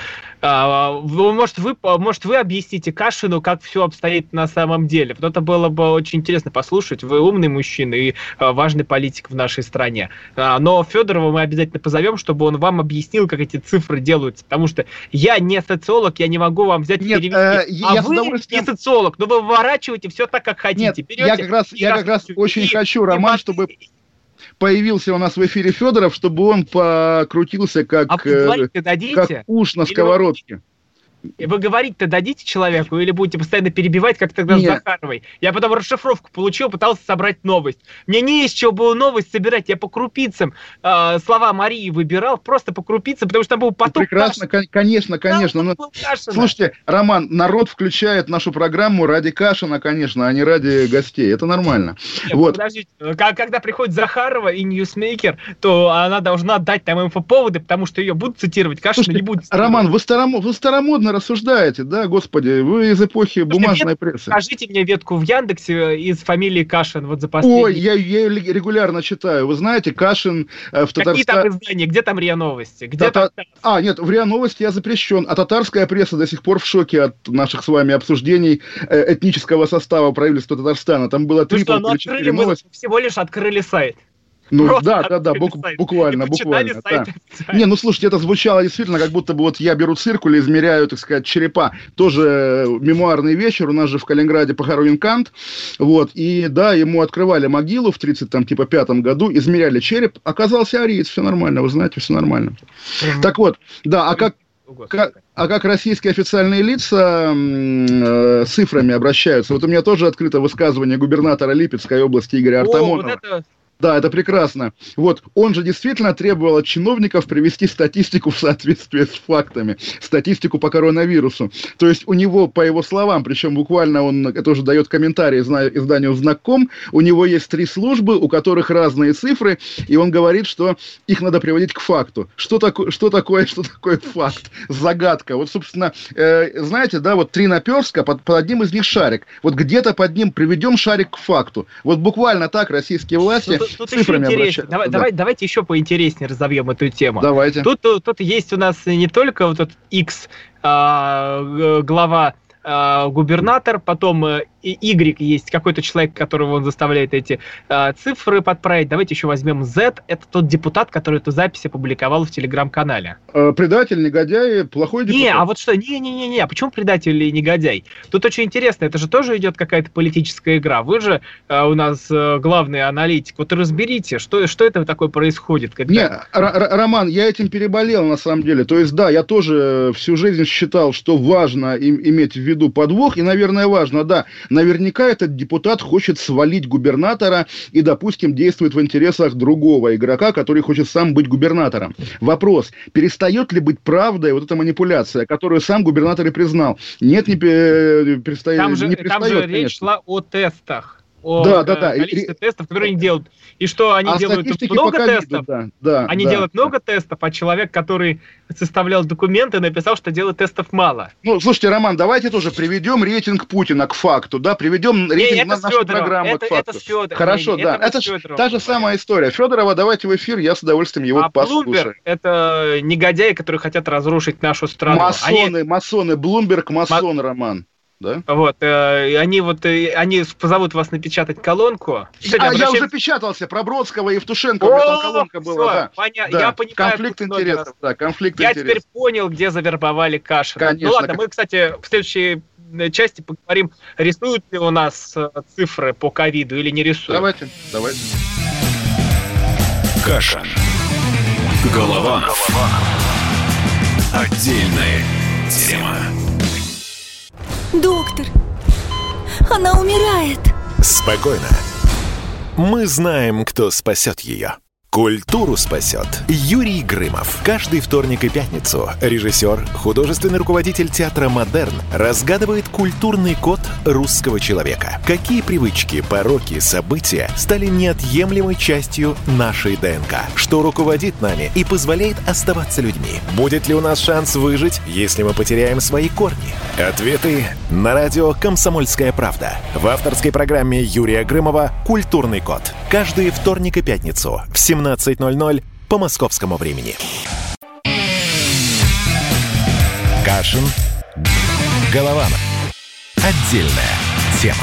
А, может, вы, может, вы объясните Кашину, как все обстоит на самом деле? Вот это было бы очень интересно послушать. Вы умный мужчина и важный политик в нашей стране. А, но Федорова мы обязательно позовем, чтобы он вам объяснил, как эти цифры делаются. Потому что я не социолог, я не могу вам взять Нет, а я вы не социолог, но вы выворачиваете все так, как хотите. Нет, Берете, я как раз, я как раз очень и, хочу, Роман, и... чтобы появился у нас в эфире Федоров, чтобы он покрутился как, а э, как уж на сковородке. Вы говорить-то дадите человеку или будете постоянно перебивать, как тогда с Захаровой? Я потом расшифровку получил, пытался собрать новость. Мне не из чего было новость собирать. Я по крупицам э, слова Марии выбирал, просто по крупицам, потому что там был поток. Прекрасно, Кашина. конечно, конечно. Но, слушайте, Роман, народ включает нашу программу ради Кашина, конечно, а не ради гостей. Это нормально. Нет, вот. Подождите, когда приходит Захарова и Ньюсмейкер, то она должна дать там инфоповоды, потому что ее будут цитировать, Кашина слушайте, не будет цитировать. Роман, вы, старом, вы старомодно рассуждаете, да, господи, вы из эпохи Слушайте, бумажной вет... прессы. Скажите мне ветку в Яндексе из фамилии Кашин вот за последний... Ой, я, я регулярно читаю. Вы знаете, Кашин э, в Татарстане... Какие там издания? Где там РИА Новости? Где Тата... там... А, нет, в РИА Новости я запрещен. А татарская пресса до сих пор в шоке от наших с вами обсуждений э, этнического состава правительства Татарстана. Там было три ну что, ну мы всего лишь открыли сайт. Ну Просто да, да, да, бук, буквально, буквально. Да. Не, ну слушайте, это звучало действительно, как будто бы вот я беру циркуль и измеряю, так сказать, черепа. Тоже мемуарный вечер, у нас же в Калининграде похоронен Кант, вот, и да, ему открывали могилу в тридцать пятом году, измеряли череп, оказался ариец, все нормально, вы знаете, все нормально. Mm-hmm. Так вот, да, а как... Как, а как российские официальные лица э, с цифрами обращаются? Вот у меня тоже открыто высказывание губернатора Липецкой области Игоря Артамонова. О, вот это... Да, это прекрасно. Вот, он же действительно требовал от чиновников привести статистику в соответствии с фактами, статистику по коронавирусу. То есть у него, по его словам, причем буквально он это уже дает комментарий изданию «Знаком», у него есть три службы, у которых разные цифры, и он говорит, что их надо приводить к факту. Что такое, что такое, что такое факт? Загадка. Вот, собственно, э, знаете, да, вот три наперстка, под, под одним из них шарик. Вот где-то под ним приведем шарик к факту. Вот буквально так российские власти... Тут еще интереснее. Давай, да. давай, давайте еще поинтереснее разовьем эту тему. Давайте. Тут, тут, тут есть у нас не только вот этот X, а, глава, а, губернатор, потом Y есть какой-то человек, которого он заставляет эти а, цифры подправить. Давайте еще возьмем Z. Это тот депутат, который эту запись опубликовал в телеграм-канале. А, предатель, негодяй, плохой депутат. Не, а вот что? Не-не-не, а почему предатель и негодяй? Тут очень интересно, это же тоже идет какая-то политическая игра. Вы же а, у нас а, главный аналитик. Вот разберите, что, что это такое происходит. Когда... Не, Р- Р- Роман, я этим переболел на самом деле. То есть, да, я тоже всю жизнь считал, что важно им, иметь в виду подвох, и, наверное, важно, да, наверняка этот депутат хочет свалить губернатора и, допустим, действует в интересах другого игрока, который хочет сам быть губернатором. Вопрос, перестает ли быть правдой вот эта манипуляция, которую сам губернатор и признал? Нет, не перестает. Там же, не перестает, там же конечно. речь шла о тестах. О да, да, да. количестве и, тестов, которые они делают. И что они а делают много ковиду, тестов. Да, да, они да, делают да. много тестов, а человек, который составлял документы, написал, что делает тестов мало. Ну, слушайте, Роман, давайте тоже приведем рейтинг Путина к факту, да, приведем рейтинг на нашу программу это, к факту. Это с Федором. Хорошо, не, да. Это, это ж та же самая история. Федорова давайте в эфир, я с удовольствием его а послушаю. Блумберг — это негодяи, которые хотят разрушить нашу страну. Масоны, они... масоны. Блумберг масон, Ма... Роман. Да? Вот, э, они вот, э, они позовут вас напечатать колонку. Сегодня а обращаюсь... я уже печатался про Бродского и Евтушенко, у меня там колонка была, да. Поня... да. Я понимаю, конфликт интересов, да, конфликт я интересов. теперь понял, где завербовали Кашина. Конечно. Ну ладно, мы, кстати, в следующей части поговорим, рисуют ли у нас цифры по ковиду или не рисуют. Давайте, давайте. Кашин. Голованов. Отдельная тема. Доктор, она умирает. Спокойно. Мы знаем, кто спасет ее. Культуру спасет Юрий Грымов. Каждый вторник и пятницу режиссер, художественный руководитель театра «Модерн» разгадывает культурный код русского человека. Какие привычки, пороки, события стали неотъемлемой частью нашей ДНК? Что руководит нами и позволяет оставаться людьми? Будет ли у нас шанс выжить, если мы потеряем свои корни? Ответы на радио «Комсомольская правда». В авторской программе Юрия Грымова «Культурный код». Каждый вторник и пятницу в семнадцать ноль ноль по московскому времени. Кашин. Голованов. Отдельная тема.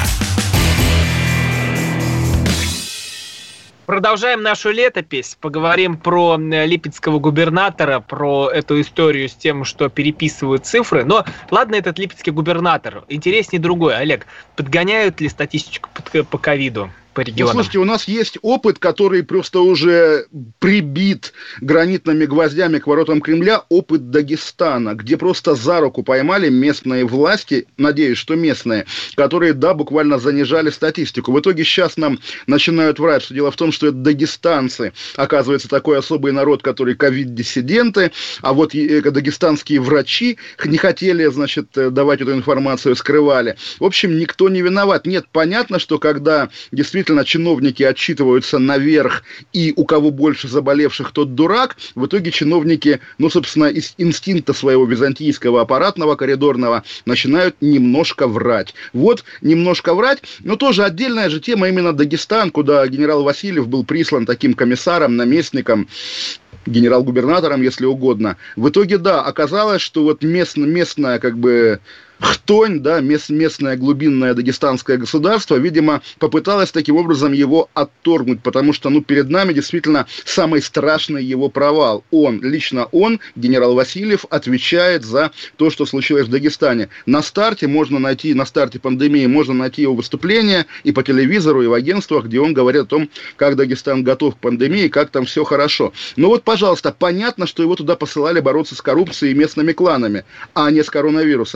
Продолжаем нашу летопись. Поговорим про липецкого губернатора, про эту историю с тем, что переписывают цифры. Но ладно, этот липецкий губернатор. Интереснее другое. Олег, подгоняют ли статистику по ковиду? По регионам? Ну, слушайте, у нас есть опыт, который просто уже прибит гранитными гвоздями к воротам Кремля, опыт Дагестана, где просто за руку поймали местные власти, надеюсь, что местные, которые, да, буквально занижали статистику. В итоге сейчас нам начинают врать, что дело в том, что это дагестанцы, оказывается, такой особый народ, который ковид-диссиденты, а вот дагестанские врачи не хотели, значит, давать эту информацию, скрывали. В общем, никто не виноват. Нет, понятно, что когда действительно чиновники отчитываются наверх, и у кого больше заболевших, тот дурак, в итоге чиновники, ну, собственно, из инстинкта своего византийского аппаратного коридорного начинают немножко врать. Вот, немножко врать, но тоже отдельная же тема именно Дагестан, куда генерал Васильев был прислан таким комиссаром, наместником, генерал-губернатором, если угодно. В итоге, да, оказалось, что вот местно, местная, как бы, хтонь, да, мест, местное глубинное дагестанское государство, видимо, попыталось таким образом его отторгнуть, потому что, ну, перед нами действительно самый страшный его провал. Он, лично он, генерал Васильев, отвечает за то, что случилось в Дагестане. На старте можно найти, на старте пандемии можно найти его выступления и по телевизору, и в агентствах, где он говорит о том, как Дагестан готов к пандемии, как там все хорошо. Но вот, пожалуйста, понятно, что его туда посылали бороться с коррупцией и местными кланами, а не с коронавирусом. Но в итоге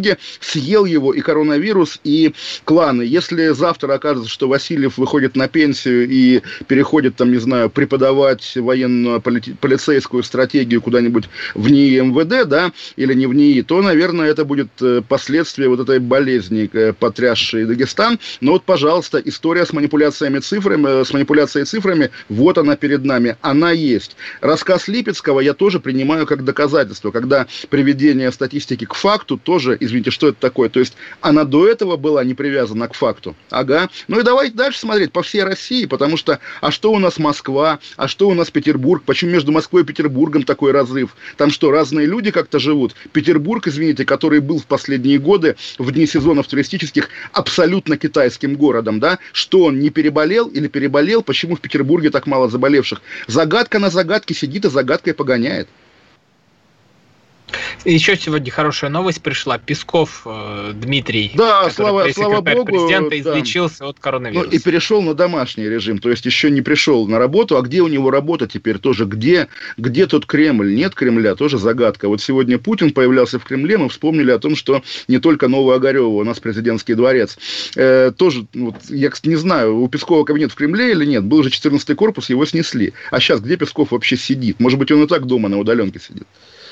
итоге съел его и коронавирус, и кланы. Если завтра окажется, что Васильев выходит на пенсию и переходит, там, не знаю, преподавать военную полицейскую стратегию куда-нибудь в НИИ МВД, да, или не в НИИ, то, наверное, это будет последствие вот этой болезни, потрясшей Дагестан. Но вот, пожалуйста, история с манипуляциями цифрами, с манипуляцией цифрами, вот она перед нами, она есть. Рассказ Липецкого я тоже принимаю как доказательство, когда приведение статистики к факту тоже, извините, что это такое, то есть она до этого была не привязана к факту. Ага. Ну и давайте дальше смотреть по всей России, потому что, а что у нас Москва, а что у нас Петербург, почему между Москвой и Петербургом такой разрыв? Там что, разные люди как-то живут? Петербург, извините, который был в последние годы, в дни сезонов туристических, абсолютно китайским городом, да? Что он не переболел или переболел, почему в Петербурге так мало заболевших? Загадка на загадке сидит и загадкой погоняет. Еще сегодня хорошая новость пришла. Песков э, Дмитрий, да, слава, слава богу, президента, да. излечился от коронавируса. Ну, и перешел на домашний режим, то есть еще не пришел на работу. А где у него работа теперь тоже? Где, где тот Кремль? Нет Кремля, тоже загадка. Вот сегодня Путин появлялся в Кремле, мы вспомнили о том, что не только Новоогарева, у нас президентский дворец. Э, тоже, вот, я не знаю, у Пескова кабинет в Кремле или нет. Был же четырнадцатый корпус, его снесли. А сейчас где Песков вообще сидит? Может быть, он и так дома на удаленке сидит?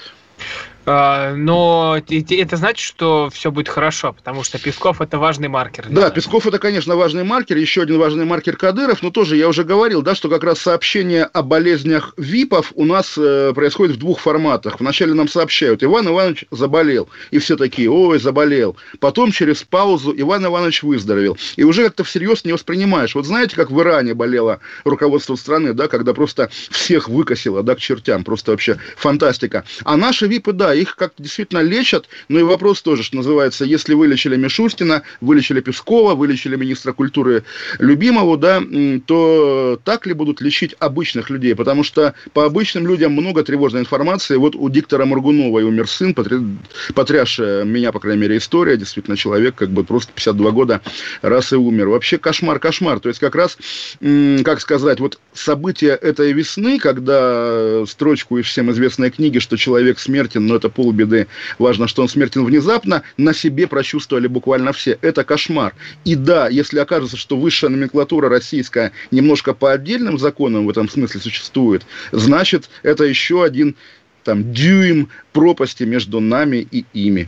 Но это значит, что все будет хорошо, потому что Песков – это важный маркер. Да, Песков – это, конечно, важный маркер. Еще один важный маркер Кадыров. Но тоже я уже говорил, да, что как раз сообщение о болезнях ВИПов у нас э, происходит в двух форматах. Вначале нам сообщают: Иван Иванович заболел. И все такие: ой, заболел. Потом через паузу: Иван Иванович выздоровел. И уже как-то всерьез не воспринимаешь. Вот знаете, как в Иране болело руководство страны, да, когда просто всех выкосило, да, к чертям. Просто вообще фантастика. А наши ВИПы, да, их как-то действительно лечат, но и вопрос тоже, что называется, если вылечили Мишустина, вылечили Пескова, вылечили министра культуры Любимову, да, то так ли будут лечить обычных людей? Потому что по обычным людям много тревожной информации. Вот у диктора Моргуновой умер сын, потрясшая меня, по крайней мере, история. Действительно, человек как бы просто пятьдесят два года раз и умер. Вообще кошмар, кошмар. То есть как раз, как сказать, вот события этой весны, когда строчку из всем известной книги, что человек смертен, но это полбеды. Важно, что он смертен внезапно, на себе прочувствовали буквально все. Это кошмар. И да, если окажется, что высшая номенклатура российская немножко по отдельным законам в этом смысле существует, значит, это еще один там дюйм пропасти между нами и ими.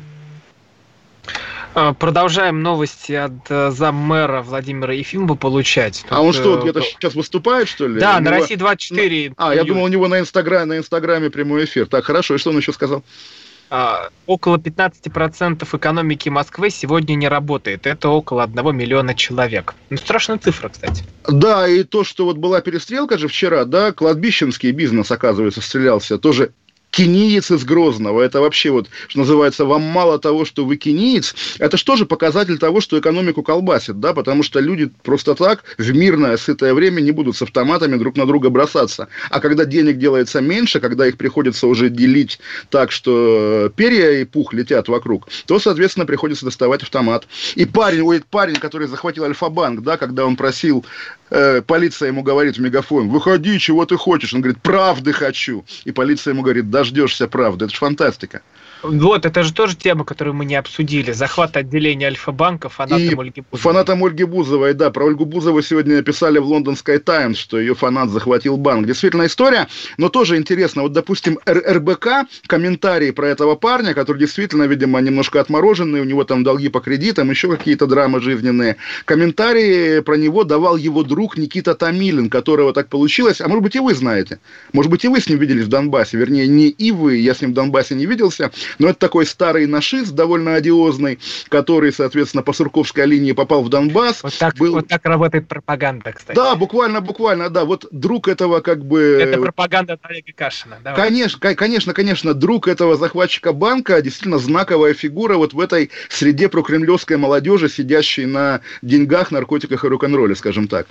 Продолжаем новости от заммэра Владимира Ефимова получать. Тут... А он что, где-то сейчас выступает, что ли? Да, у на него... России двадцать четыре. А, я думал, у него на Инстаграме, на Инстаграме прямой эфир. Так, хорошо, и что он еще сказал? А, около пятнадцать процентов экономики Москвы сегодня не работает. Это около одного миллиона человек. Ну, страшная цифра, кстати. Да, и то, что вот была перестрелка же вчера, да, кладбищенский бизнес, оказывается, стрелялся, тоже... Кениец из Грозного, это вообще вот, что называется, вам мало того, что вы кениец, это же тоже показатель того, что экономику колбасит, да, потому что люди просто так в мирное, сытое время не будут с автоматами друг на друга бросаться. А когда денег делается меньше, когда их приходится уже делить так, что перья и пух летят вокруг, то, соответственно, приходится доставать автомат. И парень, ой, парень, который захватил Альфа-банк, да, когда он просил, э, полиция ему говорит в мегафон: выходи, чего ты хочешь? Он говорит: правды хочу. И полиция ему говорит: да, дождешься правды. Это же фантастика. Вот, это же тоже тема, которую мы не обсудили. Захват отделения Альфа-банка фанатом и Ольги Бузовой. Фанатом Ольги Бузовой, да. Про Ольгу Бузову сегодня писали в Лондонской Таймс, что ее фанат захватил банк. Действительно история, но тоже интересно. Вот, допустим, эр бэ ка, комментарии про этого парня, который действительно, видимо, немножко отмороженный, у него там долги по кредитам, еще какие-то драмы жизненные. Комментарии про него давал его друг Никита Томилин, которого так получилось. А может быть, и вы знаете. Может быть, и вы с ним виделись в Донбассе. Вернее, не и вы, я с ним в Донбассе не виделся. Но это такой старый нашист, довольно одиозный, который, соответственно, по Сурковской линии попал в Донбасс. Вот так, был... вот так работает пропаганда, кстати. Да, буквально, буквально, да. Вот друг этого как бы... Это пропаганда от Олега Кашина. Давай. Конечно, конечно, конечно, друг этого захватчика банка, действительно знаковая фигура вот в этой среде прокремлевской молодежи, сидящей на деньгах, наркотиках и рок-н-ролле, скажем так.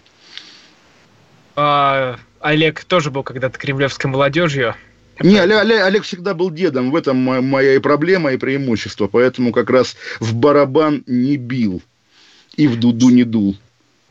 А, Олег тоже был когда-то кремлевской молодежью. Не, Олег, Олег всегда был дедом, в этом моя и проблема, и преимущество, поэтому как раз в барабан не бил и в дуду не дул.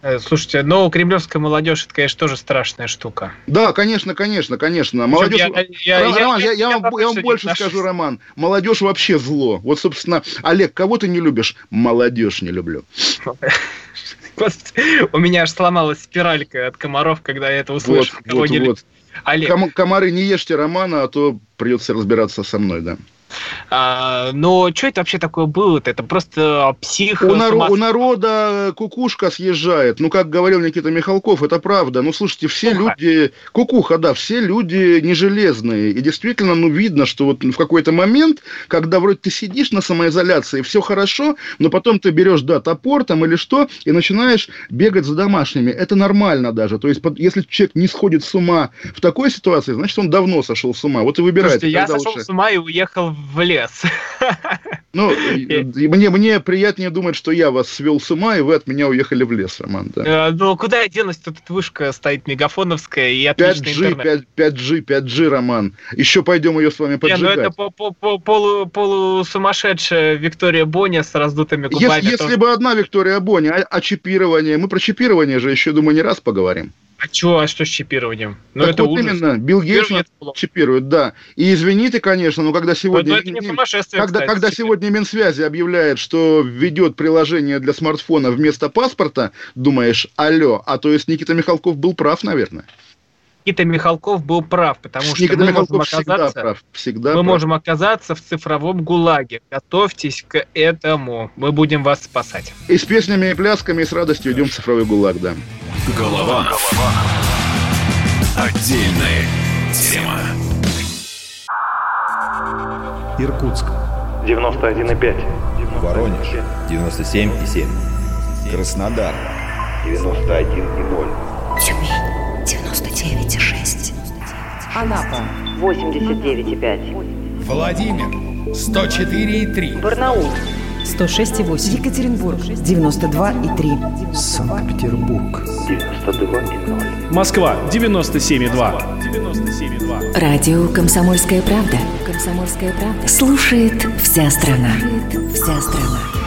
Слушайте, но кремлевская молодежь, это, конечно, тоже страшная штука. Да, конечно, конечно, конечно. Молодежь... Я, я, Роман, я, я, я, я, я, вам, я вам больше наш... скажу, Роман. Молодежь вообще зло. Вот, собственно, Олег, кого ты не любишь? Молодежь не люблю. Господи, у меня аж сломалась спиралька от комаров, когда я это услышал. Вот, вот, не... вот. Олег. Ком- комары, не ешьте Романа, а то придется разбираться со мной, да. А, но что это вообще такое было-то? Это просто псих... У, нар- у народа кукушка съезжает. Ну, как говорил Никита Михалков, это правда. Ну, слушайте, все Кукуха. люди... Кукуха, да, все люди не железные. И действительно, ну, видно, что вот в какой-то момент, когда вроде ты сидишь на самоизоляции, все хорошо, но потом ты берешь, да, топор там или что, и начинаешь бегать за домашними. Это нормально даже. То есть, если человек не сходит с ума в такой ситуации, значит, он давно сошел с ума. Вот и выбирает. Слушайте, я сошел лучше... с ума и уехал в лес. Ну, мне, мне приятнее думать, что я вас свел с ума, и вы от меня уехали в лес, Роман. Да. Ну, куда я денусь? Тут вышка стоит мегафоновская и отличный интернет. пять джи, пять джи, Роман. Еще пойдем ее с вами поджигать. Не, ну это полу, полусумасшедшая Виктория Боня с раздутыми губами. Если, если бы одна Виктория Боня, а, а чипирование, мы про чипирование же еще, думаю, не раз поговорим. А что, а что с чипированием? Ну, так это вот ужас. Именно, Билл Гейтс чипирует, да. И извини ты, конечно, но когда сегодня... Но это не сумасшествие, когда, кстати, когда сегодня Минсвязи объявляет, что введет приложение для смартфона вместо паспорта, думаешь, алло, а то есть Никита Михалков был прав, наверное. Никита Михалков был прав, потому что Никита мы Михалков можем всегда оказаться, прав. Всегда мы прав. можем оказаться в цифровом ГУЛАГе. Готовьтесь к этому. Мы будем вас спасать. И с песнями и плясками, и с радостью идем в цифровой ГУЛАГ, да. Голованов. Отдельная тема. Иркутск. девяносто один и пять. Воронеж. девяносто семь и семь. Краснодар. девяносто один и ноль. Тюмень. девяносто девять и шесть. Анапа. восемьдесят девять и пять. Владимир. сто четыре и три. Барнаул. сто шесть и восемь. Екатеринбург. девяносто два и три. Санкт-Петербург. девяносто два и ноль. Москва. девяносто семь и два. Радио «Комсомольская правда». «Комсомольская правда». Слушает вся страна. Слушает вся страна.